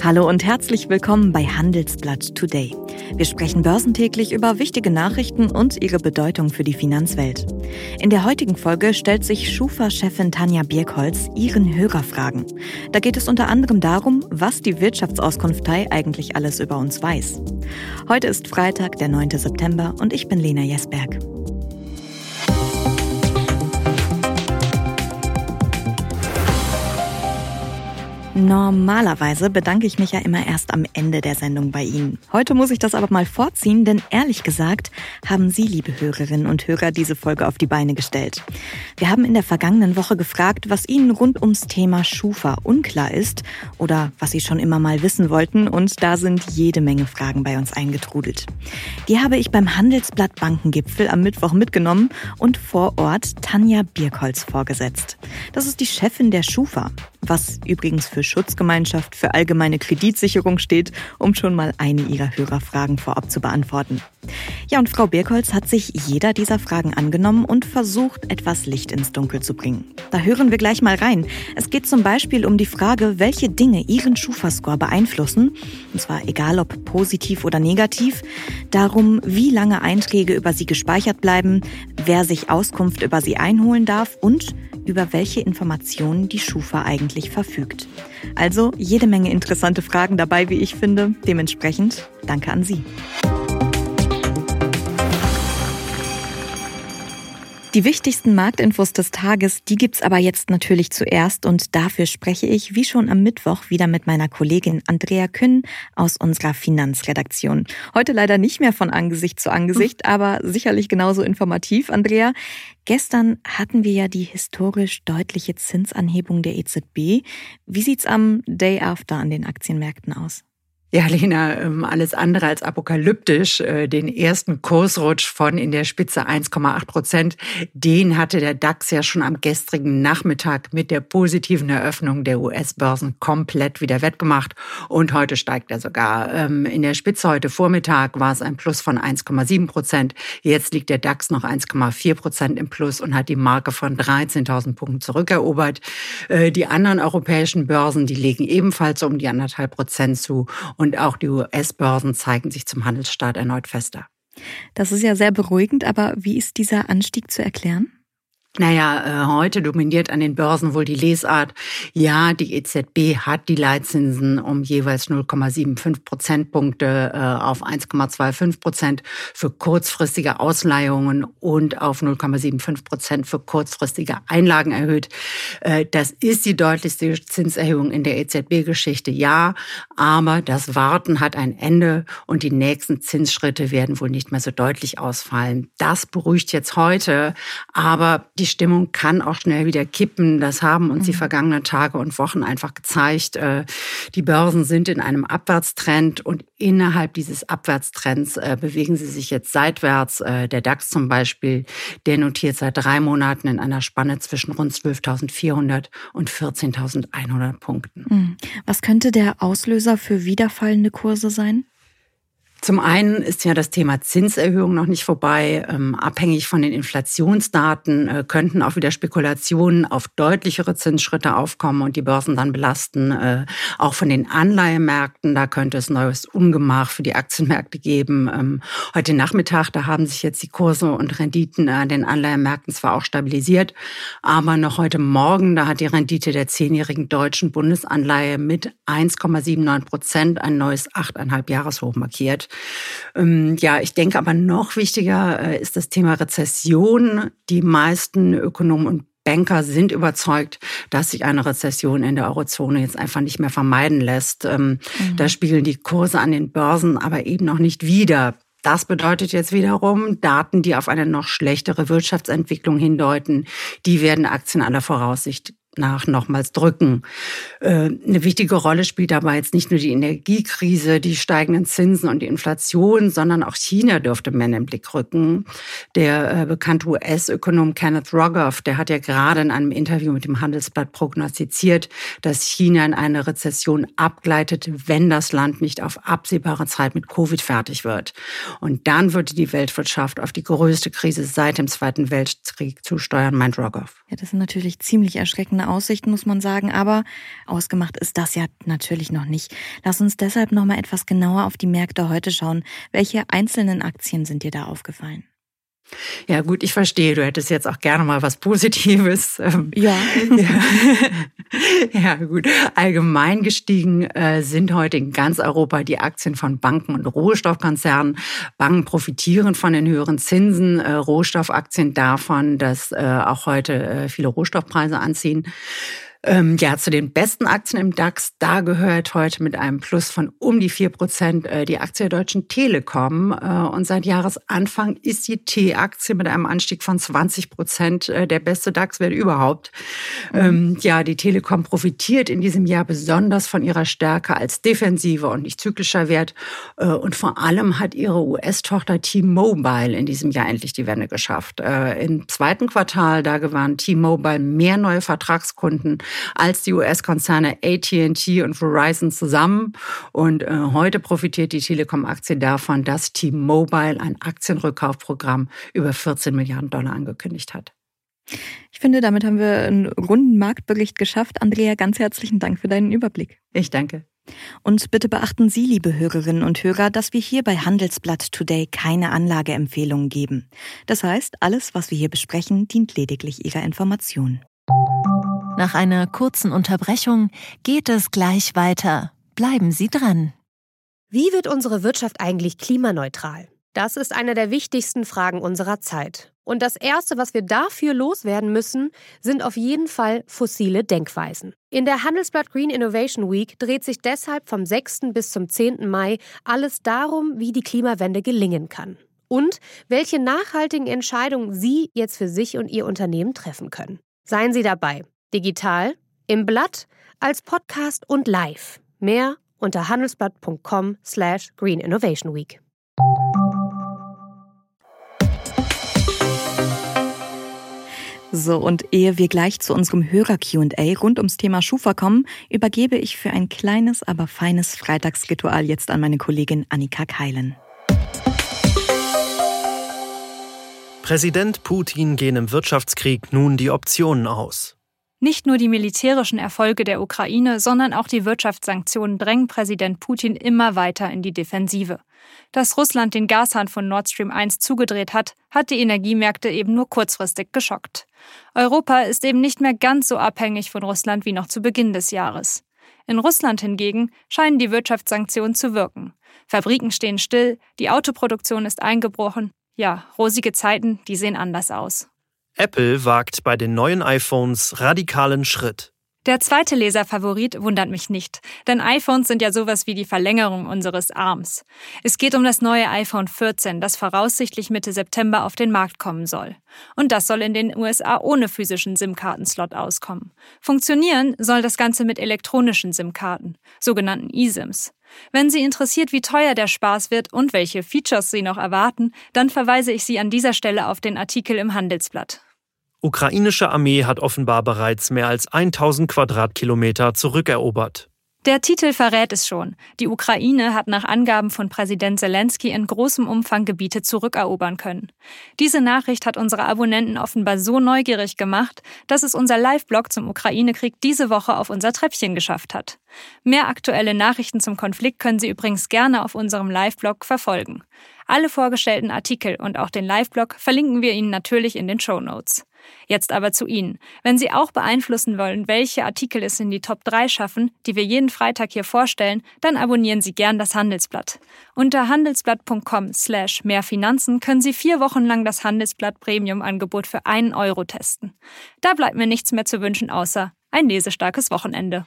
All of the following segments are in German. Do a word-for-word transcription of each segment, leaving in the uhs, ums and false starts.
Hallo und herzlich willkommen bei Handelsblatt Today. Wir sprechen börsentäglich über wichtige Nachrichten und ihre Bedeutung für die Finanzwelt. In der heutigen Folge stellt sich Schufa-Chefin Tanja Birkholz ihren Hörerfragen. Da geht es unter anderem darum, was die Wirtschaftsauskunftei eigentlich alles über uns weiß. Heute ist Freitag, der neunte September und ich bin Lena Jesberg. Normalerweise bedanke ich mich ja immer erst am Ende der Sendung bei Ihnen. Heute muss ich das aber mal vorziehen, denn ehrlich gesagt haben Sie, liebe Hörerinnen und Hörer, diese Folge auf die Beine gestellt. Wir haben in der vergangenen Woche gefragt, was Ihnen rund ums Thema Schufa unklar ist oder was Sie schon immer mal wissen wollten, und da sind jede Menge Fragen bei uns eingetrudelt. Die habe ich beim Handelsblatt Bankengipfel am Mittwoch mitgenommen und vor Ort Tanja Birkholz vorgesetzt. Das ist die Chefin der Schufa, was übrigens für Schutzgemeinschaft für allgemeine Kreditsicherung steht, um schon mal eine Ihrer Hörerfragen vorab zu beantworten. Ja, und Frau Birkholz hat sich jeder dieser Fragen angenommen und versucht, etwas Licht ins Dunkel zu bringen. Da hören wir gleich mal rein. Es geht zum Beispiel um die Frage, welche Dinge Ihren Schufa-Score beeinflussen, und zwar egal ob positiv oder negativ, darum, wie lange Einträge über Sie gespeichert bleiben, wer sich Auskunft über Sie einholen darf und über welche Informationen die Schufa eigentlich verfügt. Also jede Menge interessante Fragen dabei, wie ich finde. Dementsprechend danke an Sie. Die wichtigsten Marktinfos des Tages, die gibt's aber jetzt natürlich zuerst, und dafür spreche ich, wie schon am Mittwoch, wieder mit meiner Kollegin Andrea Kühn aus unserer Finanzredaktion. Heute leider nicht mehr von Angesicht zu Angesicht, aber sicherlich genauso informativ. Andrea, gestern hatten wir ja die historisch deutliche Zinsanhebung der E Z B. Wie sieht's am Day After an den Aktienmärkten aus? Ja, Lena, alles andere als apokalyptisch. Den ersten Kursrutsch von in der Spitze eins Komma acht Prozent, den hatte der DAX ja schon am gestrigen Nachmittag mit der positiven Eröffnung der U S-Börsen komplett wieder wettgemacht. Und heute steigt er sogar. In der Spitze heute Vormittag war es ein Plus von eins Komma sieben Prozent. Jetzt liegt der DAX noch eins Komma vier Prozent im Plus und hat die Marke von dreizehntausend Punkten zurückerobert. Die anderen europäischen Börsen, die legen ebenfalls um die anderthalb Prozent zu. Und auch die U S-Börsen zeigen sich zum Handelsstart erneut fester. Das ist ja sehr beruhigend, aber wie ist dieser Anstieg zu erklären? Naja, heute dominiert an den Börsen wohl die Lesart, ja, die E Z B hat die Leitzinsen um jeweils null Komma fünfundsiebzig Prozentpunkte auf eins Komma fünfundzwanzig Prozent für kurzfristige Ausleihungen und auf null Komma fünfundsiebzig Prozent für kurzfristige Einlagen erhöht. Das ist die deutlichste Zinserhöhung in der E Z B-Geschichte, ja, aber das Warten hat ein Ende und die nächsten Zinsschritte werden wohl nicht mehr so deutlich ausfallen. Das beruhigt jetzt heute, aber die Stimmung kann auch schnell wieder kippen. Das haben uns die vergangenen Tage und Wochen einfach gezeigt. Die Börsen sind in einem Abwärtstrend und innerhalb dieses Abwärtstrends bewegen sie sich jetzt seitwärts. Der DAX zum Beispiel, der notiert seit drei Monaten in einer Spanne zwischen rund zwölftausendvierhundert und vierzehntausendeinhundert Punkten. Was könnte der Auslöser für wiederfallende Kurse sein? Zum einen ist ja das Thema Zinserhöhung noch nicht vorbei. Ähm, abhängig von den Inflationsdaten äh, könnten auch wieder Spekulationen auf deutlichere Zinsschritte aufkommen und die Börsen dann belasten. Äh, auch von den Anleihemärkten, da könnte es neues Ungemach für die Aktienmärkte geben. Ähm, heute Nachmittag, da haben sich jetzt die Kurse und Renditen an den Anleihemärkten zwar auch stabilisiert, aber noch heute Morgen, da hat die Rendite der zehnjährigen deutschen Bundesanleihe mit eins Komma neunundsiebzig Prozent ein neues acht Komma fünf Jahreshoch markiert. Ja, ich denke aber noch wichtiger ist das Thema Rezession. Die meisten Ökonomen und Banker sind überzeugt, dass sich eine Rezession in der Eurozone jetzt einfach nicht mehr vermeiden lässt. Mhm. Da spiegeln die Kurse an den Börsen aber eben noch nicht wider. Das bedeutet jetzt wiederum, Daten, die auf eine noch schlechtere Wirtschaftsentwicklung hindeuten, die werden Aktien aller Voraussicht nach nochmals drücken. Eine wichtige Rolle spielt dabei jetzt nicht nur die Energiekrise, die steigenden Zinsen und die Inflation, sondern auch China dürfte mehr in den Blick rücken. Der bekannte U S-Ökonom Kenneth Rogoff, der hat ja gerade in einem Interview mit dem Handelsblatt prognostiziert, dass China in eine Rezession abgleitet, wenn das Land nicht auf absehbare Zeit mit Covid fertig wird. Und dann würde die Weltwirtschaft auf die größte Krise seit dem Zweiten Weltkrieg zusteuern, meint Rogoff. Ja, das sind natürlich ziemlich erschreckende Aussichten, muss man sagen. Aber ausgemacht ist das ja natürlich noch nicht. Lass uns deshalb noch mal etwas genauer auf die Märkte heute schauen. Welche einzelnen Aktien sind dir da aufgefallen? Ja gut, ich verstehe, du hättest jetzt auch gerne mal was Positives. Ja. ja. Ja gut, allgemein gestiegen äh, sind heute in ganz Europa die Aktien von Banken und Rohstoffkonzernen. Banken profitieren von den höheren Zinsen, äh, Rohstoffaktien davon, dass äh, auch heute äh, viele Rohstoffpreise anziehen. Ähm, ja, zu den besten Aktien im DAX, da gehört heute mit einem Plus von um die vier Prozent äh, die Aktie der Deutschen Telekom. Äh, und seit Jahresanfang ist die T-Aktie mit einem Anstieg von zwanzig Prozent äh, der beste DAX-Wert überhaupt. Mhm. Ähm, ja, die Telekom profitiert in diesem Jahr besonders von ihrer Stärke als defensiver und nicht zyklischer Wert. Äh, und vor allem hat ihre U S-Tochter T-Mobile in diesem Jahr endlich die Wende geschafft. Äh, im zweiten Quartal, da gewann T-Mobile mehr neue Vertragskunden als die U S-Konzerne A T and T und Verizon zusammen. Und äh, heute profitiert die Telekom-Aktie davon, dass T-Mobile ein Aktienrückkaufprogramm über vierzehn Milliarden Dollar angekündigt hat. Ich finde, damit haben wir einen runden Marktbericht geschafft. Andrea, ganz herzlichen Dank für deinen Überblick. Ich danke. Und bitte beachten Sie, liebe Hörerinnen und Hörer, dass wir hier bei Handelsblatt Today keine Anlageempfehlungen geben. Das heißt, alles, was wir hier besprechen, dient lediglich Ihrer Information. Nach einer kurzen Unterbrechung geht es gleich weiter. Bleiben Sie dran. Wie wird unsere Wirtschaft eigentlich klimaneutral? Das ist eine der wichtigsten Fragen unserer Zeit. Und das Erste, was wir dafür loswerden müssen, sind auf jeden Fall fossile Denkweisen. In der Handelsblatt Green Innovation Week dreht sich deshalb vom sechsten bis zum zehnten Mai alles darum, wie die Klimawende gelingen kann. Und welche nachhaltigen Entscheidungen Sie jetzt für sich und Ihr Unternehmen treffen können. Seien Sie dabei. Digital, im Blatt, als Podcast und live. Mehr unter handelsblatt punkt com slash green innovation week. So, und ehe wir gleich zu unserem Hörer-Q und A rund ums Thema Schufa kommen, übergebe ich für ein kleines, aber feines Freitagsritual jetzt an meine Kollegin Annika Keilen. Präsident Putin gehen im Wirtschaftskrieg nun die Optionen aus. Nicht nur die militärischen Erfolge der Ukraine, sondern auch die Wirtschaftssanktionen drängen Präsident Putin immer weiter in die Defensive. Dass Russland den Gashahn von Nord Stream eins zugedreht hat, hat die Energiemärkte eben nur kurzfristig geschockt. Europa ist eben nicht mehr ganz so abhängig von Russland wie noch zu Beginn des Jahres. In Russland hingegen scheinen die Wirtschaftssanktionen zu wirken. Fabriken stehen still, die Autoproduktion ist eingebrochen. Ja, rosige Zeiten, die sehen anders aus. Apple wagt bei den neuen iPhones radikalen Schritt. Der zweite Leserfavorit wundert mich nicht, denn iPhones sind ja sowas wie die Verlängerung unseres Arms. Es geht um das neue iPhone vierzehn, das voraussichtlich Mitte September auf den Markt kommen soll. Und das soll in den U S A ohne physischen SIM-Kartenslot auskommen. Funktionieren soll das Ganze mit elektronischen SIM-Karten, sogenannten eSIMs. Wenn Sie interessiert, wie teuer der Spaß wird und welche Features Sie noch erwarten, dann verweise ich Sie an dieser Stelle auf den Artikel im Handelsblatt. Ukrainische Armee hat offenbar bereits mehr als tausend Quadratkilometer zurückerobert. Der Titel verrät es schon. Die Ukraine hat nach Angaben von Präsident Zelensky in großem Umfang Gebiete zurückerobern können. Diese Nachricht hat unsere Abonnenten offenbar so neugierig gemacht, dass es unser Live-Blog zum Ukraine-Krieg diese Woche auf unser Treppchen geschafft hat. Mehr aktuelle Nachrichten zum Konflikt können Sie übrigens gerne auf unserem Live-Blog verfolgen. Alle vorgestellten Artikel und auch den Live-Blog verlinken wir Ihnen natürlich in den Shownotes. Jetzt aber zu Ihnen. Wenn Sie auch beeinflussen wollen, welche Artikel es in die Top drei schaffen, die wir jeden Freitag hier vorstellen, dann abonnieren Sie gern das Handelsblatt. Unter handelsblatt punkt com slash mehr Finanzen können Sie vier Wochen lang das Handelsblatt Premium-Angebot für einen Euro testen. Da bleibt mir nichts mehr zu wünschen, außer ein lesestarkes Wochenende.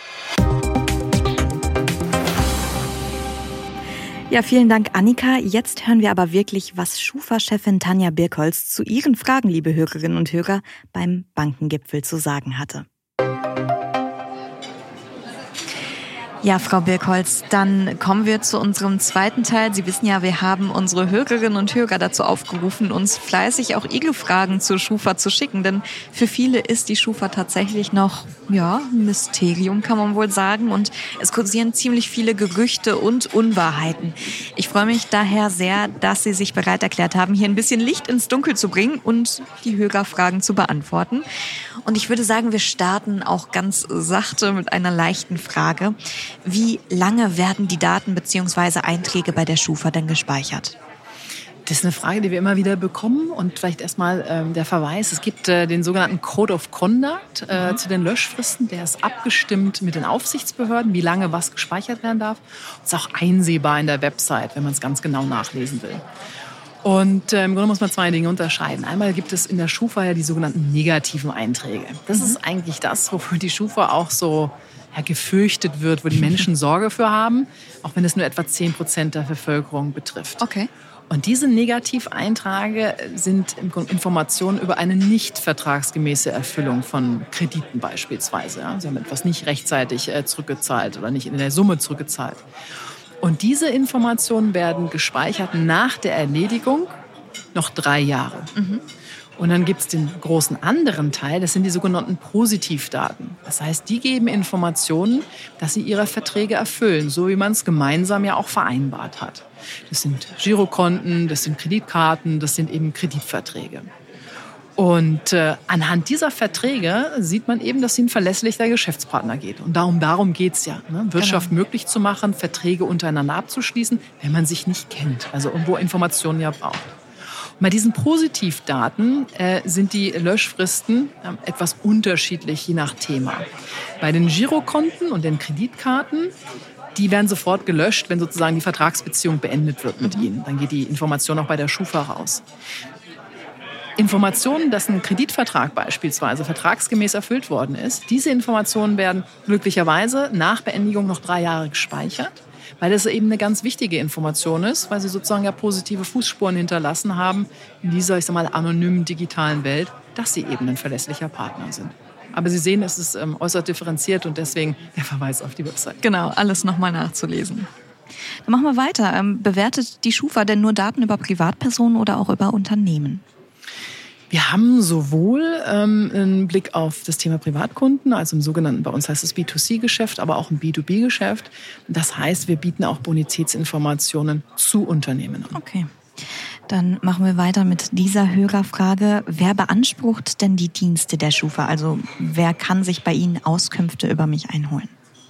Ja, vielen Dank, Annika. Jetzt hören wir aber wirklich, was Schufa-Chefin Tanja Birkholz zu Ihren Fragen, liebe Hörerinnen und Hörer, beim Bankengipfel zu sagen hatte. Ja, Frau Birkholz, dann kommen wir zu unserem zweiten Teil. Sie wissen ja, wir haben unsere Hörerinnen und Hörer dazu aufgerufen, uns fleißig auch Iglu-Fragen zur Schufa zu schicken. Denn für viele ist die Schufa tatsächlich noch, ja, ein Mysterium, kann man wohl sagen. Und es kursieren ziemlich viele Gerüchte und Unwahrheiten. Ich freue mich daher sehr, dass Sie sich bereit erklärt haben, hier ein bisschen Licht ins Dunkel zu bringen und die Hörerfragen zu beantworten. Und ich würde sagen, wir starten auch ganz sachte mit einer leichten Frage. Wie lange werden die Daten bzw. Einträge bei der Schufa denn gespeichert? Das ist eine Frage, die wir immer wieder bekommen. Und vielleicht erstmal ähm, der Verweis. Es gibt äh, den sogenannten Code of Conduct äh, mhm. zu den Löschfristen. Der ist abgestimmt mit den Aufsichtsbehörden, wie lange was gespeichert werden darf. Und ist auch einsehbar in der Website, wenn man es ganz genau nachlesen will. Und äh, im Grunde muss man zwei Dinge unterscheiden. Einmal gibt es in der Schufa ja die sogenannten negativen Einträge. Das mhm. ist eigentlich das, wofür die Schufa auch so ja, gefürchtet wird, wo die Menschen Sorge für haben, auch wenn es nur etwa zehn Prozent der Bevölkerung betrifft. Okay. Und diese Negativeinträge sind im Grunde Informationen über eine nicht vertragsgemäße Erfüllung von Krediten beispielsweise. Ja. Sie haben etwas nicht rechtzeitig äh, zurückgezahlt oder nicht in der Summe zurückgezahlt. Und diese Informationen werden gespeichert nach der Erledigung noch drei Jahre. Mhm. Und dann gibt es den großen anderen Teil, das sind die sogenannten Positivdaten. Das heißt, die geben Informationen, dass sie ihre Verträge erfüllen, so wie man es gemeinsam ja auch vereinbart hat. Das sind Girokonten, das sind Kreditkarten, das sind eben Kreditverträge. Und äh, anhand dieser Verträge sieht man eben, dass sie ein verlässlicher Geschäftspartner geht. Und darum, darum geht's ja, ne? Wirtschaft genau. möglich zu machen, Verträge untereinander abzuschließen, wenn man sich nicht kennt, also wo Informationen ja braucht. Und bei diesen Positivdaten äh, sind die Löschfristen äh, etwas unterschiedlich, je nach Thema. Bei den Girokonten und den Kreditkarten, die werden sofort gelöscht, wenn sozusagen die Vertragsbeziehung beendet wird mit mhm. ihnen. Dann geht die Information auch bei der Schufa raus. Informationen, dass ein Kreditvertrag beispielsweise vertragsgemäß erfüllt worden ist, diese Informationen werden glücklicherweise nach Beendigung noch drei Jahre gespeichert, weil das eben eine ganz wichtige Information ist, weil sie sozusagen ja positive Fußspuren hinterlassen haben in dieser, ich sag mal, anonymen digitalen Welt, dass sie eben ein verlässlicher Partner sind. Aber Sie sehen, es ist ähm, äußerst differenziert und deswegen der Verweis auf die Website. Genau, alles nochmal nachzulesen. Dann machen wir weiter. Ähm, bewertet die Schufa denn nur Daten über Privatpersonen oder auch über Unternehmen? Wir haben sowohl ähm, einen Blick auf das Thema Privatkunden, also im sogenannten, bei uns heißt es B zwei C Geschäft, aber auch im B zwei B Geschäft. Das heißt, wir bieten auch Bonitätsinformationen zu Unternehmen an. Okay, dann machen wir weiter mit dieser Hörerfrage. Wer beansprucht denn die Dienste der Schufa? Also wer kann sich bei Ihnen Auskünfte über mich einholen?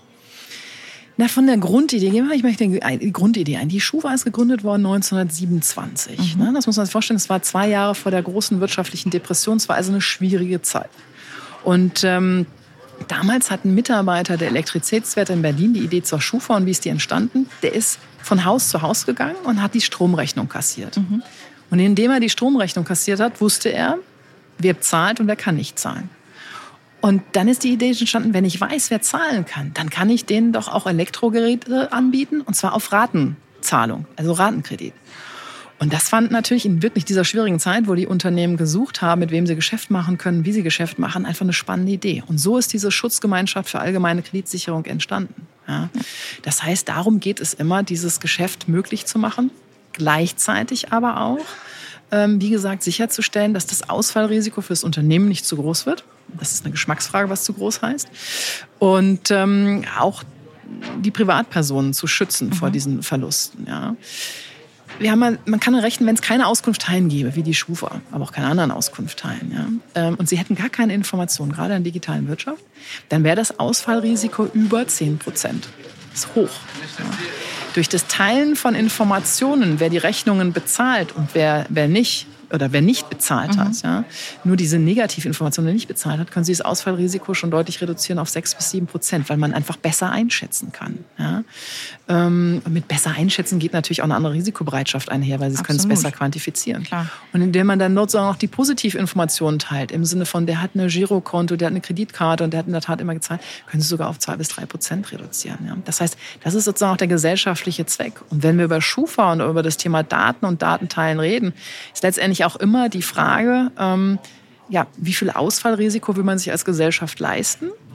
Na, von der Grundidee, gehen wir ich möchte die Grundidee ein. Die Schufa ist gegründet worden neunzehnhundertsiebenundzwanzig. Mhm. Das muss man sich vorstellen, es war zwei Jahre vor der großen wirtschaftlichen Depression. Es war also eine schwierige Zeit. Und ähm, damals hat ein Mitarbeiter der Elektrizitätswerte in Berlin die Idee zur Schufa. Und wie ist die entstanden? Der ist von Haus zu Haus gegangen und hat die Stromrechnung kassiert. Mhm. Und indem er die Stromrechnung kassiert hat, wusste er, wer zahlt und wer kann nicht zahlen. Und dann ist die Idee entstanden, wenn ich weiß, wer zahlen kann, dann kann ich denen doch auch Elektrogeräte anbieten, und zwar auf Ratenzahlung, also Ratenkredit. Und das fand natürlich in wirklich dieser schwierigen Zeit, wo die Unternehmen gesucht haben, mit wem sie Geschäft machen können, wie sie Geschäft machen, einfach eine spannende Idee. Und so ist diese Schutzgemeinschaft für allgemeine Kreditsicherung entstanden. Ja. Das heißt, darum geht es immer, dieses Geschäft möglich zu machen, gleichzeitig aber auch, ähm, wie gesagt, sicherzustellen, dass das Ausfallrisiko für das Unternehmen nicht zu groß wird. Das ist eine Geschmacksfrage, was zu groß heißt. Und ähm, auch die Privatpersonen zu schützen mhm. vor diesen Verlusten. Ja. Wir haben mal, man kann rechnen, wenn es keine Auskunft teilen gäbe, wie die Schufa, aber auch keine anderen Auskunft teilen, ja, ähm, und sie hätten gar keine Informationen, gerade in der digitalen Wirtschaft, dann wäre das Ausfallrisiko über zehn Prozent. Das ist hoch. Ja. Durch das Teilen von Informationen, wer die Rechnungen bezahlt und wer, wer nicht, oder wer nicht bezahlt mhm. hat, ja, nur diese Negativinformation, wer nicht bezahlt hat, können Sie das Ausfallrisiko schon deutlich reduzieren auf sechs bis sieben Prozent, weil man einfach besser einschätzen kann. Ja. Ähm, mit besser einschätzen geht natürlich auch eine andere Risikobereitschaft einher, weil Sie können es besser quantifizieren. Klar. Und indem man dann sozusagen auch die Positivinformationen teilt, im Sinne von, der hat eine Girokonto, der hat eine Kreditkarte und der hat in der Tat immer gezahlt, können Sie sogar auf zwei bis drei Prozent reduzieren. Ja. Das heißt, das ist sozusagen auch der gesellschaftliche Zweck. Und wenn wir über Schufa und über das Thema Daten und Datenteilen reden, ist letztendlich auch immer die Frage, ähm, ja, wie viel Ausfallrisiko will man sich als Gesellschaft leisten?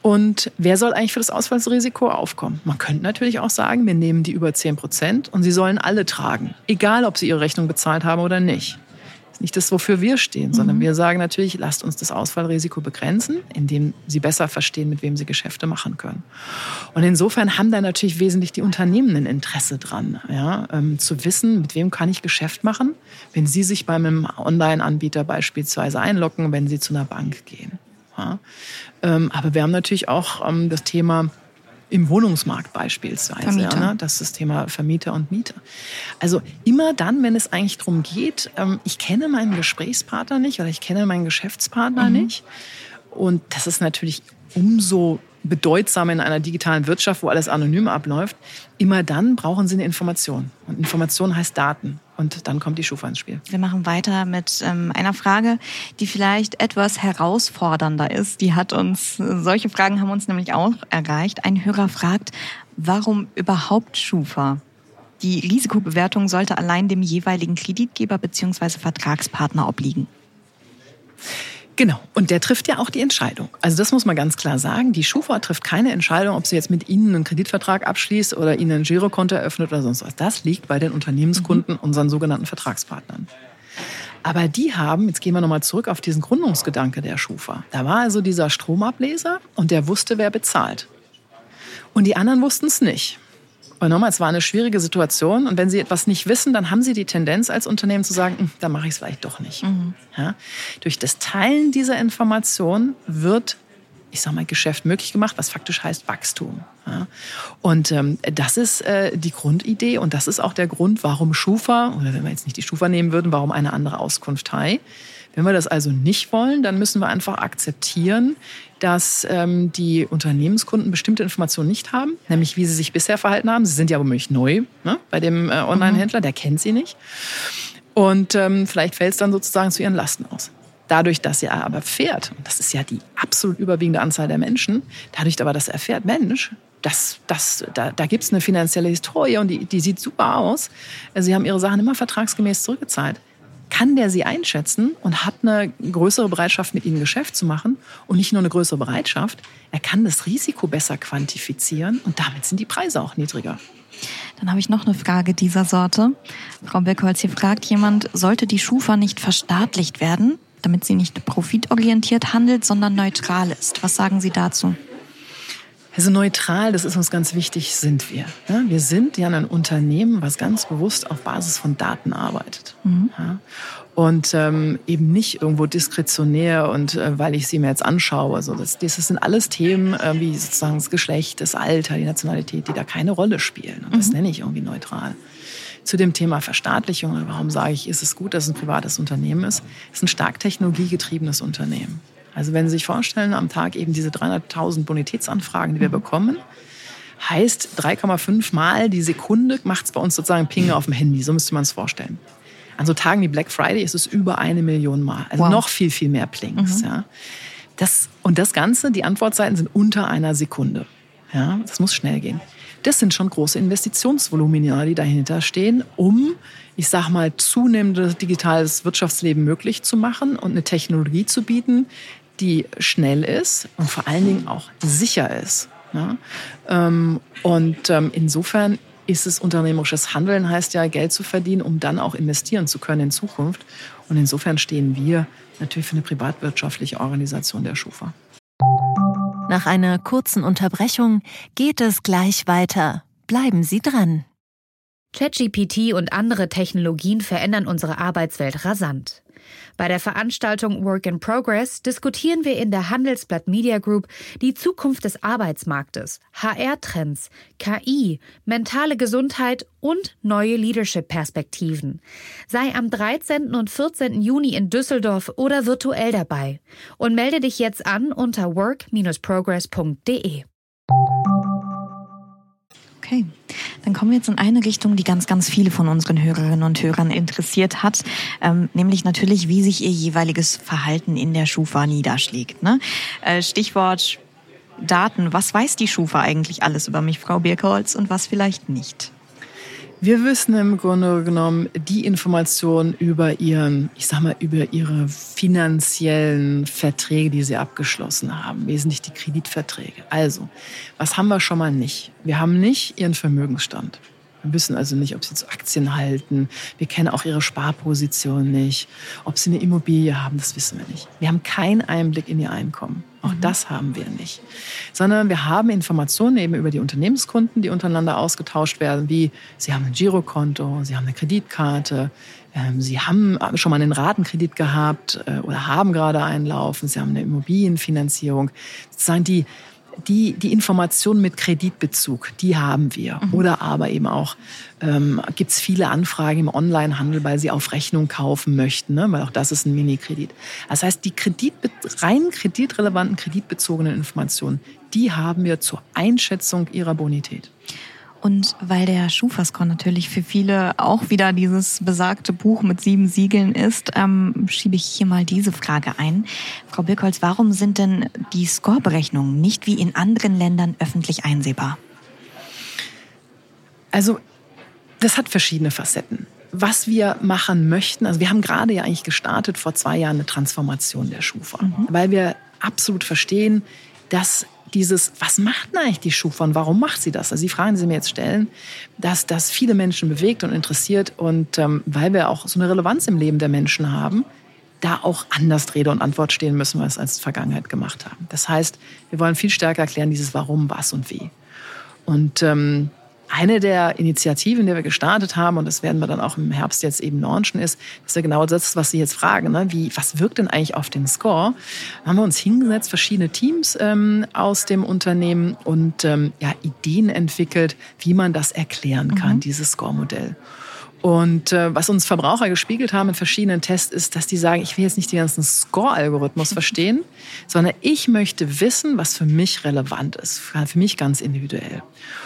Und wer soll eigentlich für das Ausfallsrisiko aufkommen? Man könnte natürlich auch sagen, wir nehmen die über zehn Prozent und sie sollen alle tragen. Egal, ob sie ihre Rechnung bezahlt haben oder nicht. Das ist nicht das, wofür wir stehen, sondern wir sagen natürlich, lasst uns das Ausfallrisiko begrenzen, indem sie besser verstehen, mit wem sie Geschäfte machen können. Und insofern haben da natürlich wesentlich die Unternehmen ein Interesse dran, ja, ähm, zu wissen, mit wem kann ich Geschäft machen, wenn sie sich bei einem Online-Anbieter beispielsweise einloggen, wenn sie zu einer Bank gehen. Ja. Ähm, aber wir haben natürlich auch ähm, das Thema im Wohnungsmarkt beispielsweise. Ja, ne? Das ist das Thema Vermieter und Mieter. Also immer dann, wenn es eigentlich darum geht, ähm, ich kenne meinen Gesprächspartner nicht oder ich kenne meinen Geschäftspartner mhm. nicht. Und das ist natürlich umso bedeutsamer in einer digitalen Wirtschaft, wo alles anonym abläuft. Immer dann brauchen Sie eine Information. Und Information heißt Daten. Und dann kommt die Schufa ins Spiel. Wir machen weiter mit ähm, einer Frage, die vielleicht etwas herausfordernder ist. Die hat uns, solche Fragen haben uns nämlich auch erreicht. Ein Hörer fragt, warum überhaupt Schufa? Die Risikobewertung sollte allein dem jeweiligen Kreditgeber bzw. Vertragspartner obliegen. Genau. Und der trifft ja auch die Entscheidung. Also das muss man ganz klar sagen. Die Schufa trifft keine Entscheidung, ob sie jetzt mit Ihnen einen Kreditvertrag abschließt oder Ihnen ein Girokonto eröffnet oder sonst was. Das liegt bei den Unternehmenskunden, mhm. unseren sogenannten Vertragspartnern. Aber die haben, jetzt gehen wir nochmal zurück auf diesen Gründungsgedanke der Schufa. Da war also dieser Stromableser und der wusste, wer bezahlt. Und die anderen wussten es nicht. Und nochmal, es war eine schwierige Situation. Und wenn Sie etwas nicht wissen, dann haben Sie die Tendenz als Unternehmen zu sagen, dann mache ich es vielleicht doch nicht. Mhm. Ja? Durch das Teilen dieser Information wird, ich sage mal, Geschäft möglich gemacht, was faktisch heißt Wachstum. Ja? Und ähm, das ist äh, die Grundidee und das ist auch der Grund, warum Schufa, oder wenn wir jetzt nicht die Schufa nehmen würden, warum eine andere Auskunft Hai. Wenn wir das also nicht wollen, dann müssen wir einfach akzeptieren, dass ähm, die Unternehmenskunden bestimmte Informationen nicht haben, nämlich wie sie sich bisher verhalten haben. Sie sind ja womöglich neu, ne, bei dem äh, Online-Händler, der kennt sie nicht. Und ähm, vielleicht fällt es dann sozusagen zu ihren Lasten aus. Dadurch, dass er aber fährt, und das ist ja die absolut überwiegende Anzahl der Menschen, dadurch aber, dass er fährt, Mensch, das, das, da, da gibt es eine finanzielle Historie und die, die sieht super aus. Sie haben ihre Sachen immer vertragsgemäß zurückgezahlt. Kann der sie einschätzen und hat eine größere Bereitschaft, mit ihnen Geschäft zu machen. Und nicht nur eine größere Bereitschaft, er kann das Risiko besser quantifizieren und damit sind die Preise auch niedriger. Dann habe ich noch eine Frage dieser Sorte. Frau Birkholz, hier fragt jemand, sollte die Schufa nicht verstaatlicht werden, damit sie nicht profitorientiert handelt, sondern neutral ist? Was sagen Sie dazu? Also neutral, das ist uns ganz wichtig, sind wir. Wir sind ja ein Unternehmen, was ganz bewusst auf Basis von Daten arbeitet. Mhm. Und ähm, eben nicht irgendwo diskretionär und äh, weil ich sie mir jetzt anschaue. Also das, das sind alles Themen äh, wie sozusagen das Geschlecht, das Alter, die Nationalität, die da keine Rolle spielen. Und das mhm. nenne ich irgendwie neutral. Zu dem Thema Verstaatlichung, warum sage ich, ist es gut, dass es ein privates Unternehmen ist? Es ist ein stark technologiegetriebenes Unternehmen. Also wenn Sie sich vorstellen, am Tag eben diese dreihunderttausend Bonitätsanfragen, die wir bekommen, heißt drei Komma fünf Mal die Sekunde macht es bei uns sozusagen Ping auf dem Handy. So müsste man es vorstellen. An so Tagen wie Black Friday ist es über eine Million Mal. Also wow. noch viel, viel mehr Plings. Mhm. Ja. Das, und das Ganze, die Antwortzeiten sind unter einer Sekunde. Ja, das muss schnell gehen. Das sind schon große Investitionsvolumina, die dahinter stehen, um, ich sag mal, zunehmendes digitales Wirtschaftsleben möglich zu machen und eine Technologie zu bieten, die schnell ist und vor allen Dingen auch sicher ist. Ja? Und insofern ist es unternehmerisches Handeln, heißt ja, Geld zu verdienen, um dann auch investieren zu können in Zukunft. Und insofern stehen wir natürlich für eine privatwirtschaftliche Organisation der Schufa. Nach einer kurzen Unterbrechung geht es gleich weiter. Bleiben Sie dran. ChatGPT und andere Technologien verändern unsere Arbeitswelt rasant. Bei der Veranstaltung Work in Progress diskutieren wir in der Handelsblatt Media Group die Zukunft des Arbeitsmarktes, H R-Trends, K I, mentale Gesundheit und neue Leadership-Perspektiven. Sei am dreizehnten und vierzehnten Juni in Düsseldorf oder virtuell dabei und melde dich jetzt an unter work Bindestrich progress punkt de. Okay, dann kommen wir jetzt in eine Richtung, die ganz, ganz viele von unseren Hörerinnen und Hörern interessiert hat, ähm, nämlich natürlich, wie sich ihr jeweiliges Verhalten in der Schufa niederschlägt. Ne? Äh, Stichwort Daten. Was weiß die Schufa eigentlich alles über mich, Frau Birkholz, und was vielleicht nicht? Wir wissen im Grunde genommen die Informationen über ihren, ich sag mal, über ihre finanziellen Verträge, die sie abgeschlossen haben, wesentlich die Kreditverträge. Also, was haben wir schon mal nicht? Wir haben nicht ihren Vermögensstand. Wir wissen also nicht, ob sie zu Aktien halten. Wir kennen auch ihre Sparposition nicht. Ob sie eine Immobilie haben, das wissen wir nicht. Wir haben keinen Einblick in ihr Einkommen. Auch mhm. das haben wir nicht. Sondern wir haben Informationen eben über die Unternehmenskunden, die untereinander ausgetauscht werden, wie sie haben ein Girokonto, sie haben eine Kreditkarte, ähm, sie haben schon mal einen Ratenkredit gehabt äh, oder haben gerade einen laufen, sie haben eine Immobilienfinanzierung. Sozusagen die Die, die Informationen mit Kreditbezug, die haben wir. Mhm. Oder aber eben auch, ähm, gibt es viele Anfragen im Onlinehandel, weil sie auf Rechnung kaufen möchten, ne? Weil auch das ist ein Minikredit. Das heißt, die Kredit, rein kreditrelevanten, kreditbezogenen Informationen, die haben wir zur Einschätzung ihrer Bonität. Und weil der Schufa-Score natürlich für viele auch wieder dieses besagte Buch mit sieben Siegeln ist, ähm, schiebe ich hier mal diese Frage ein. Frau Birkholz, warum sind denn die Score-Berechnungen nicht wie in anderen Ländern öffentlich einsehbar? Also, das hat verschiedene Facetten. Was wir machen möchten, also wir haben gerade ja eigentlich gestartet vor zwei Jahren eine Transformation der Schufa, mhm. weil wir absolut verstehen, dass dieses, was macht denn eigentlich die Schufa und warum macht sie das? Also die Fragen, die Sie mir jetzt stellen, dass das viele Menschen bewegt und interessiert und ähm, weil wir auch so eine Relevanz im Leben der Menschen haben, da auch anders Rede und Antwort stehen müssen, was wir als Vergangenheit gemacht haben. Das heißt, wir wollen viel stärker erklären, dieses Warum, was und wie. Und ähm, eine der Initiativen, die wir gestartet haben, und das werden wir dann auch im Herbst jetzt eben launchen, ist, dass wir genau das, was Sie jetzt fragen, ne? Wie, was wirkt denn eigentlich auf den Score? Da haben wir uns hingesetzt, verschiedene Teams ähm, aus dem Unternehmen und ähm, ja, Ideen entwickelt, wie man das erklären kann, mhm. dieses Score-Modell. Und äh, was uns Verbraucher gespiegelt haben in verschiedenen Tests ist, dass die sagen, ich will jetzt nicht den ganzen Score-Algorithmus verstehen, sondern ich möchte wissen, was für mich relevant ist, für mich ganz individuell.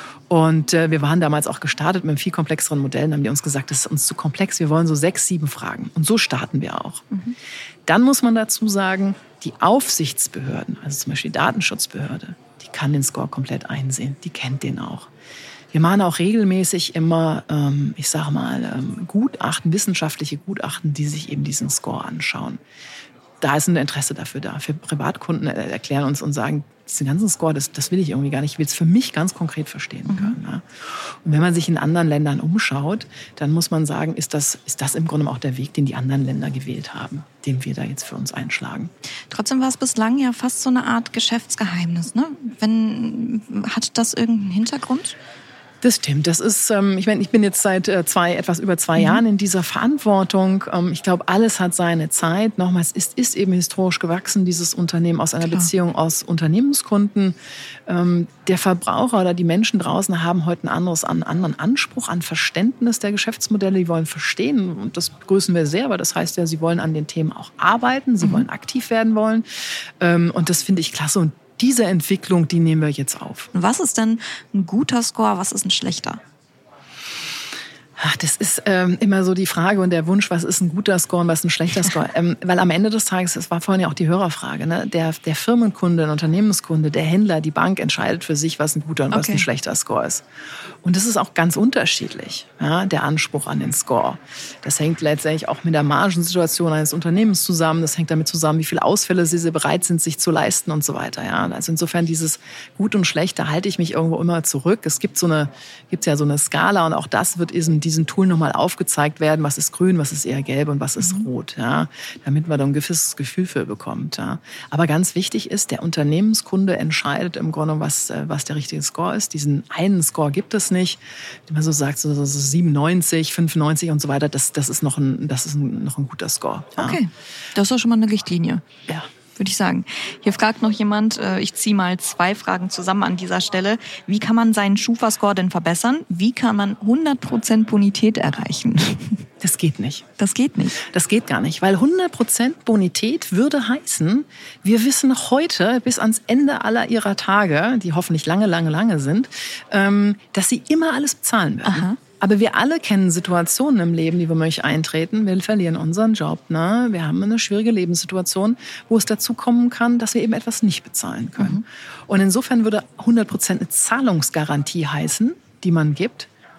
Und äh, wir waren damals auch gestartet mit einem viel komplexeren Modell. Dann haben die uns gesagt, das ist uns zu komplex, wir wollen so sechs, sieben Fragen. Und so starten wir auch. Mhm. Dann muss man dazu sagen, die Aufsichtsbehörden, also zum Beispiel die Datenschutzbehörde, die kann den Score komplett einsehen, die kennt den auch. Wir machen auch regelmäßig immer, ähm, ich sage mal, ähm, Gutachten, wissenschaftliche Gutachten, die sich eben diesen Score anschauen. Da ist ein Interesse dafür da. Für Privatkunden erklären uns und sagen, diesen ganzen Score, das, das will ich irgendwie gar nicht. Ich will es für mich ganz konkret verstehen können. Mhm. Ja. Und wenn man sich in anderen Ländern umschaut, dann muss man sagen, ist das, ist das im Grunde auch der Weg, den die anderen Länder gewählt haben, den wir da jetzt für uns einschlagen. Trotzdem war es bislang ja fast so eine Art Geschäftsgeheimnis, ne? Wenn, hat das irgendeinen Hintergrund? Das stimmt. Das ist, ähm, ich meine, ich bin jetzt seit äh, zwei, etwas über zwei mhm. Jahren in dieser Verantwortung. Ähm, ich glaube, alles hat seine Zeit. Nochmals, es ist, ist eben historisch gewachsen, dieses Unternehmen aus einer Klar. Beziehung aus Unternehmenskunden. Ähm, der Verbraucher oder die Menschen draußen haben heute ein anderes, einen anderen Anspruch an Verständnis der Geschäftsmodelle. Die wollen verstehen und das begrüßen wir sehr, weil das heißt ja, sie wollen an den Themen auch arbeiten, sie mhm. wollen aktiv werden wollen. Ähm, und das finde ich klasse. Und diese Entwicklung, die nehmen wir jetzt auf. Was ist denn ein guter Score, was ist ein schlechter? Ach, das ist ähm, immer so die Frage und der Wunsch, was ist ein guter Score und was ist ein schlechter Score. ähm, weil am Ende des Tages, das war vorhin ja auch die Hörerfrage, ne? der, der Firmenkunde, der Unternehmenskunde, der Händler, die Bank entscheidet für sich, was ein guter und okay. was ein schlechter Score ist. Und das ist auch ganz unterschiedlich, ja, der Anspruch an den Score. Das hängt letztendlich auch mit der Margensituation eines Unternehmens zusammen. Das hängt damit zusammen, wie viele Ausfälle sie bereit sind, sich zu leisten und so weiter. Ja. Also insofern dieses Gut und Schlecht, da halte ich mich irgendwo immer zurück. Es gibt so eine, gibt's ja so eine Skala und auch das wird in diesem Tool nochmal aufgezeigt werden, was ist grün, was ist eher gelb und was ist mhm. rot, ja, damit man da ein gewisses Gefühl für bekommt. Ja. Aber ganz wichtig ist, der Unternehmenskunde entscheidet im Grunde, was, was der richtige Score ist. Diesen einen Score gibt es nicht, wie man so sagt, so, so siebenundneunzig, fünfundneunzig und so weiter, das, das ist, noch ein, das ist ein, noch ein guter Score. Ja. Okay, das ist doch schon mal eine Richtlinie. Ja. Würde ich sagen. Hier fragt noch jemand, ich ziehe mal zwei Fragen zusammen an dieser Stelle. Wie kann man seinen Schufa-Score denn verbessern? Wie kann man hundert Prozent Bonität erreichen? Das geht nicht. Das geht nicht? Das geht gar nicht, weil hundert Prozent Bonität würde heißen, wir wissen heute bis ans Ende aller ihrer Tage, die hoffentlich lange, lange, lange sind, dass sie immer alles bezahlen werden. Aha. Aber wir alle kennen Situationen im Leben, die wir möchten eintreten. Wir verlieren unseren Job, ne? Wir haben eine schwierige Lebenssituation, wo es dazu kommen kann, dass wir eben etwas nicht bezahlen können. Mhm. Und insofern würde hundert Prozent eine Zahlungsgarantie heißen, die man gibt.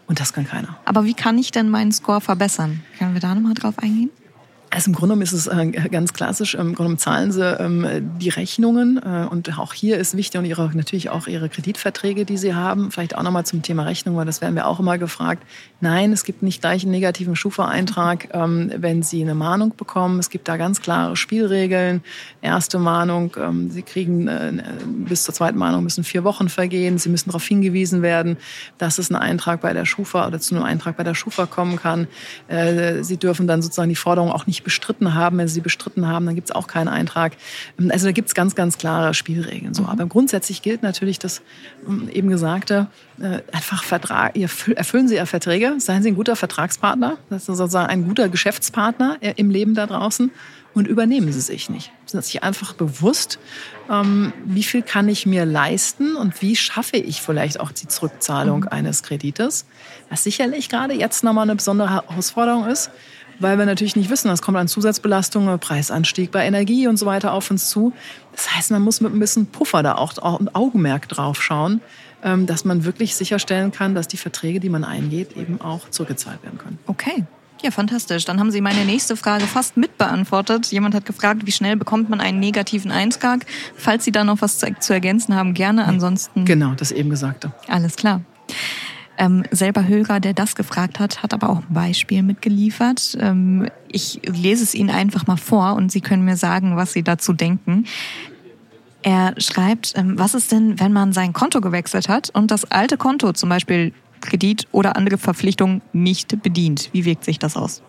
Und das kann keiner. Aber wie kann ich denn meinen Score verbessern? Können wir da nochmal drauf eingehen? Also im Grunde genommen ist es äh, ganz klassisch, im Grunde genommen zahlen sie ähm, die Rechnungen äh, und auch hier ist wichtig und ihre, natürlich auch ihre Kreditverträge, die sie haben. Vielleicht auch nochmal zum Thema Rechnung, weil das werden wir auch immer gefragt. Nein, es gibt nicht gleich einen negativen Schufa-Eintrag, ähm, wenn Sie eine Mahnung bekommen. Es gibt da ganz klare Spielregeln. Erste Mahnung, ähm, Sie kriegen äh, bis zur zweiten Mahnung müssen vier Wochen vergehen. Sie müssen darauf hingewiesen werden, dass es ein Eintrag bei der Schufa oder zu einem Eintrag bei der Schufa kommen kann. Äh, Sie dürfen dann sozusagen die Forderung auch nicht bestritten haben. Wenn Sie sie bestritten haben, dann gibt es auch keinen Eintrag. Also da gibt es ganz, ganz klare Spielregeln. So. Aber grundsätzlich gilt natürlich das eben Gesagte, äh, einfach Vertrag, ihr, erfüllen Sie Ihre Verträge, seien Sie ein guter Vertragspartner, das ist sozusagen ein guter Geschäftspartner im Leben da draußen und übernehmen Sie sich nicht. Sind Sie sich einfach bewusst, ähm, wie viel kann ich mir leisten und wie schaffe ich vielleicht auch die Zurückzahlung mhm. eines Kredites, was sicherlich gerade jetzt nochmal eine besondere Herausforderung ist, weil wir natürlich nicht wissen, was kommt an Zusatzbelastungen, Preisanstieg bei Energie und so weiter auf uns zu. Das heißt, man muss mit ein bisschen Puffer da auch ein Augenmerk drauf schauen, dass man wirklich sicherstellen kann, dass die Verträge, die man eingeht, eben auch zurückgezahlt werden können. Okay. Ja, fantastisch. Dann haben Sie meine nächste Frage fast mitbeantwortet. Jemand hat gefragt, wie schnell bekommt man einen negativen Eintrag? Falls Sie da noch was zu, zu ergänzen haben, gerne. Ansonsten... Genau, das eben Gesagte. Alles klar. Ähm, selber Hörer, der das gefragt hat, hat aber auch ein Beispiel mitgeliefert. Ähm, ich lese es Ihnen einfach mal vor und Sie können mir sagen, was Sie dazu denken. Er schreibt, ähm, was ist denn, wenn man sein Konto gewechselt hat und das alte Konto, zum Beispiel Kredit oder andere Verpflichtungen, nicht bedient? Wie wirkt sich das aus?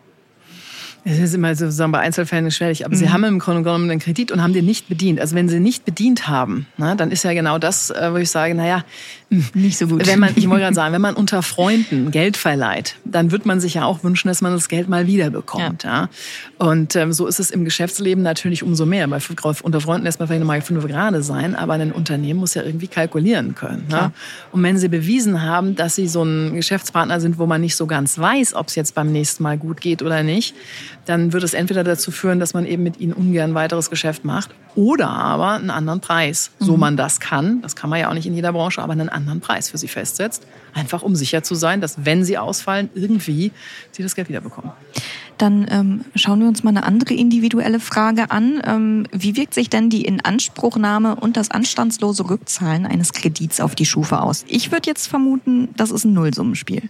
Das ist immer sozusagen bei Einzelfällen schwierig, aber mhm. Sie haben im Grunde genommen einen Kredit und haben den nicht bedient. Also wenn Sie nicht bedient haben, na, dann ist ja genau das, wo ich sage, naja, nicht so gut. Wenn man, ich wollte gerade sagen, wenn man unter Freunden Geld verleiht, dann wird man sich ja auch wünschen, dass man das Geld mal wieder bekommt. Ja. Ja. Und ähm, so ist es im Geschäftsleben natürlich umso mehr. Weil unter Freunden lässt man vielleicht nochmal fünf gerade sein, aber ein Unternehmen muss ja irgendwie kalkulieren können. Ja. Und wenn Sie bewiesen haben, dass Sie so ein Geschäftspartner sind, wo man nicht so ganz weiß, ob es jetzt beim nächsten Mal gut geht oder nicht, dann wird es entweder dazu führen, dass man eben mit Ihnen ungern weiteres Geschäft macht oder aber einen anderen Preis, so Mhm. man das kann. Das kann man ja auch nicht in jeder Branche, aber einen anderen Preis für Sie festsetzt. Einfach um sicher zu sein, dass wenn Sie ausfallen, irgendwie Sie das Geld wiederbekommen. Dann ähm, schauen wir uns mal eine andere individuelle Frage an. Ähm, wie wirkt sich denn die Inanspruchnahme und das anstandslose Rückzahlen eines Kredits auf die Schufa aus? Ich würde jetzt vermuten, das ist ein Nullsummenspiel.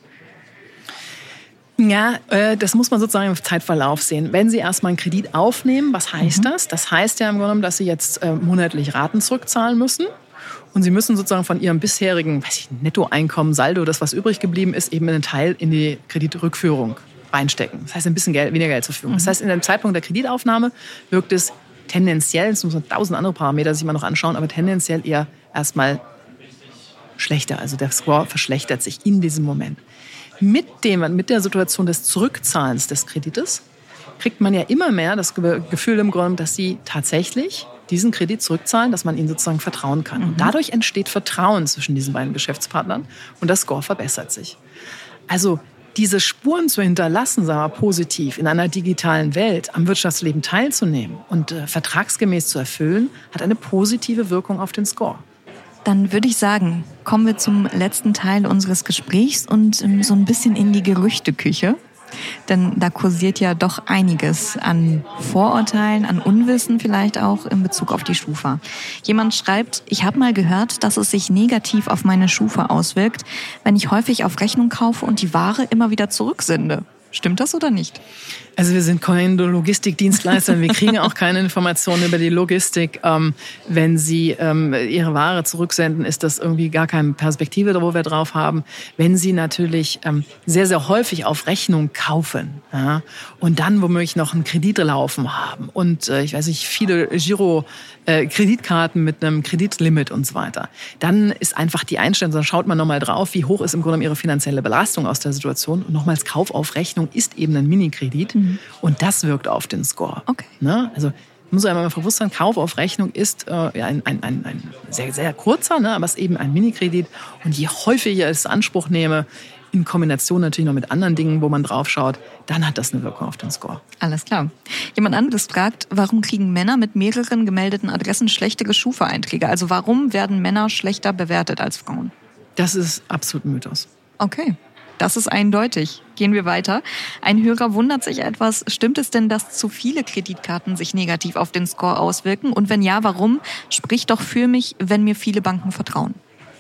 Ja, äh, das muss man sozusagen im Zeitverlauf sehen. Wenn Sie erstmal einen Kredit aufnehmen, was heißt mhm. das? Das heißt ja im Grunde genommen, dass Sie jetzt äh, monatlich Raten zurückzahlen müssen. Und Sie müssen sozusagen von Ihrem bisherigen, weiß ich, Nettoeinkommen, Saldo, das was übrig geblieben ist, eben einen Teil in die Kreditrückführung reinstecken. Das heißt, ein bisschen Geld, weniger Geld zur Verfügung. Mhm. Das heißt, in dem Zeitpunkt der Kreditaufnahme wirkt es tendenziell, es muss man tausend andere Parameter sich mal noch anschauen, aber tendenziell eher erstmal schlechter. Also der Score verschlechtert sich in diesem Moment. Mit dem, mit der Situation des Zurückzahlens des Kredites kriegt man ja immer mehr das Gefühl im Grunde, dass Sie tatsächlich diesen Kredit zurückzahlen, dass man ihnen sozusagen vertrauen kann. Und dadurch entsteht Vertrauen zwischen diesen beiden Geschäftspartnern und das Score verbessert sich. Also diese Spuren zu hinterlassen, sagen wir positiv, in einer digitalen Welt am Wirtschaftsleben teilzunehmen und äh, vertragsgemäß zu erfüllen, hat eine positive Wirkung auf den Score. Dann würde ich sagen, kommen wir zum letzten Teil unseres Gesprächs und ähm, so ein bisschen in die Gerüchteküche. Denn da kursiert ja doch einiges an Vorurteilen, an Unwissen vielleicht auch in Bezug auf die Schufa. Jemand schreibt, ich habe mal gehört, dass es sich negativ auf meine Schufa auswirkt, wenn ich häufig auf Rechnung kaufe und die Ware immer wieder zurücksende. Stimmt das oder nicht? Also wir sind keine Logistikdienstleister, wir kriegen auch keine Informationen über die Logistik. Ähm, wenn Sie ähm, Ihre Ware zurücksenden, ist das irgendwie gar keine Perspektive, wo wir drauf haben. Wenn Sie natürlich ähm, sehr, sehr häufig auf Rechnung kaufen, ja, und dann womöglich noch einen Kredit laufen haben und äh, ich weiß nicht, viele Giro-Kreditkarten äh, mit einem Kreditlimit und so weiter, dann ist einfach die Einstellung, dann schaut man nochmal drauf, wie hoch ist im Grunde Ihre finanzielle Belastung aus der Situation. Und nochmals, Kauf auf Rechnung ist eben ein Mini-Kredit. Mhm. Und das wirkt auf den Score. Okay. Ne? Also muss man einmal bewusst sein, Kauf auf Rechnung ist äh, ein, ein, ein, ein sehr, sehr kurzer, ne? aber es ist eben ein Mini-Kredit. Und je häufiger ich es in Anspruch nehme, in Kombination natürlich noch mit anderen Dingen, wo man drauf schaut, dann hat das eine Wirkung auf den Score. Alles klar. Jemand anderes fragt, warum kriegen Männer mit mehreren gemeldeten Adressen schlechtere Schufa-Einträge? Also warum werden Männer schlechter bewertet als Frauen? Das ist absolut ein Mythos. Okay. Das ist eindeutig. Gehen wir weiter. Ein Hörer wundert sich etwas. Stimmt es denn, dass zu viele Kreditkarten sich negativ auf den Score auswirken? Und wenn ja, warum? Spricht doch für mich, wenn mir viele Banken vertrauen.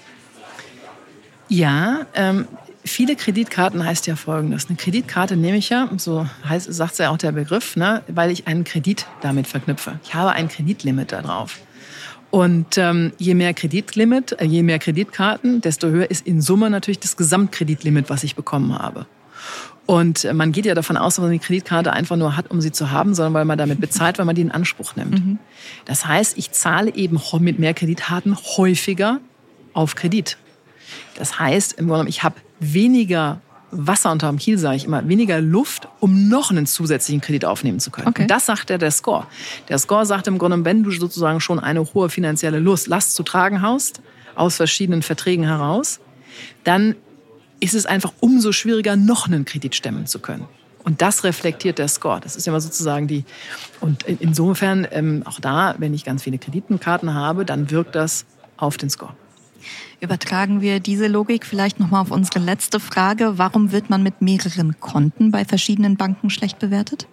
Ja, ähm, viele Kreditkarten heißt ja Folgendes. Eine Kreditkarte nehme ich ja, so heißt, sagt ja auch der Begriff, ne, weil ich einen Kredit damit verknüpfe. Ich habe ein Kreditlimit da drauf. Und ähm, je mehr Kreditlimit, äh, je mehr Kreditkarten, desto höher ist in Summe natürlich das Gesamtkreditlimit, was ich bekommen habe. Und äh, man geht ja davon aus, dass man die Kreditkarte einfach nur hat, um sie zu haben, sondern weil man damit bezahlt, weil man die in Anspruch nimmt. Mhm. Das heißt, ich zahle eben mit mehr Kreditkarten häufiger auf Kredit. Das heißt, im Grunde genommen, ich habe weniger Wasser unterm Kiel, sage ich immer, weniger Luft, um noch einen zusätzlichen Kredit aufnehmen zu können. Okay. Und das sagt ja der Score. Der Score sagt im Grunde, wenn du sozusagen schon eine hohe finanzielle Last zu tragen hast, aus verschiedenen Verträgen heraus, dann ist es einfach umso schwieriger, noch einen Kredit stemmen zu können. Und das reflektiert der Score. Das ist ja mal sozusagen die. Und insofern, ähm, auch da, wenn ich ganz viele Kreditkarten habe, dann wirkt das auf den Score. Übertragen wir diese Logik vielleicht nochmal auf unsere letzte Frage. Warum wird man mit mehreren Konten bei verschiedenen Banken schlecht bewertet?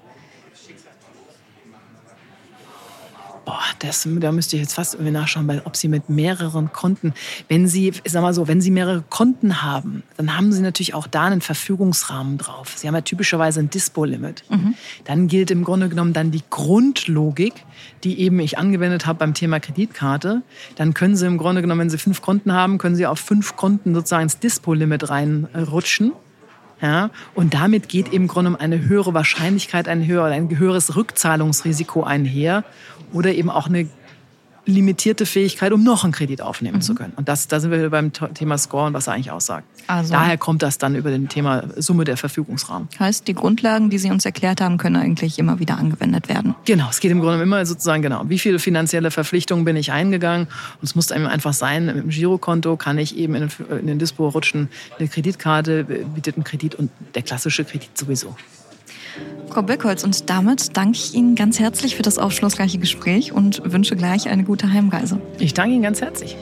Boah, das, da müsste ich jetzt fast irgendwie nachschauen, weil ob Sie mit mehreren Konten, wenn Sie, ich sag mal so, wenn Sie mehrere Konten haben, dann haben Sie natürlich auch da einen Verfügungsrahmen drauf. Sie haben ja typischerweise ein Dispo-Limit. Mhm. Dann gilt im Grunde genommen dann die Grundlogik, die eben ich angewendet habe beim Thema Kreditkarte. Dann können Sie im Grunde genommen, wenn Sie fünf Konten haben, können Sie auf fünf Konten sozusagen ins Dispo-Limit reinrutschen. Ja, und damit geht im Grunde eine höhere Wahrscheinlichkeit, ein, höher, ein höheres Rückzahlungsrisiko einher oder eben auch eine limitierte Fähigkeit, um noch einen Kredit aufnehmen mhm. zu können. Und das, da sind wir beim Thema Score und was er eigentlich aussagt. Also, daher kommt das dann über den Thema Summe der Verfügungsrahmen. Heißt, die Grundlagen, die Sie uns erklärt haben, können eigentlich immer wieder angewendet werden. Genau, es geht im Grunde immer sozusagen, genau, wie viele finanzielle Verpflichtungen bin ich eingegangen? Und es muss einem einfach sein, mit dem Girokonto kann ich eben in den, in den Dispo rutschen, eine Kreditkarte bietet einen Kredit und der klassische Kredit sowieso. Frau Birkholz, und damit danke ich Ihnen ganz herzlich für das aufschlussreiche Gespräch und wünsche gleich eine gute Heimreise. Ich danke Ihnen ganz herzlich.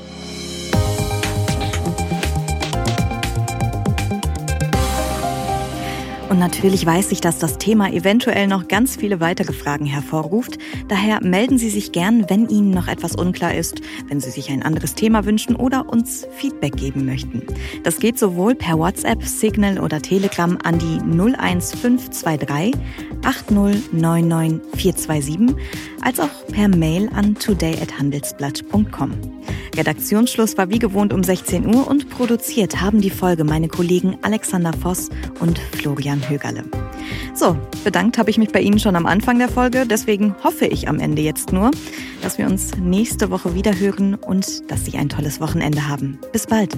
Und natürlich weiß ich, dass das Thema eventuell noch ganz viele weitere Fragen hervorruft. Daher melden Sie sich gern, wenn Ihnen noch etwas unklar ist, wenn Sie sich ein anderes Thema wünschen oder uns Feedback geben möchten. Das geht sowohl per WhatsApp, Signal oder Telegram an die null eins fünf zwei drei acht null neun neun vier zwei sieben als auch per Mail an today at handelsblatt punkt com. Redaktionsschluss war wie gewohnt um sechzehn Uhr und produziert haben die Folge meine Kollegen Alexander Voss und Florian Högerle. So, bedankt habe ich mich bei Ihnen schon am Anfang der Folge, deswegen hoffe ich am Ende jetzt nur, dass wir uns nächste Woche wieder hören und dass Sie ein tolles Wochenende haben. Bis bald!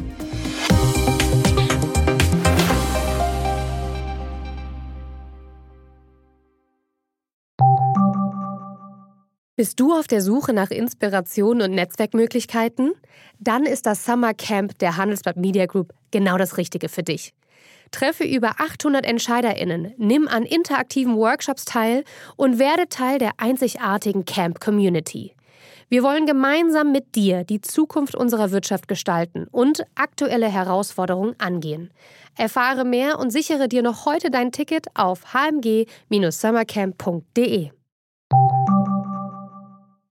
Bist du auf der Suche nach Inspiration und Netzwerkmöglichkeiten? Dann ist das Summer Camp der Handelsblatt Media Group genau das Richtige für dich. Treffe über achthundert EntscheiderInnen, nimm an interaktiven Workshops teil und werde Teil der einzigartigen Camp-Community. Wir wollen gemeinsam mit dir die Zukunft unserer Wirtschaft gestalten und aktuelle Herausforderungen angehen. Erfahre mehr und sichere dir noch heute dein Ticket auf h m g dash summercamp punkt d e.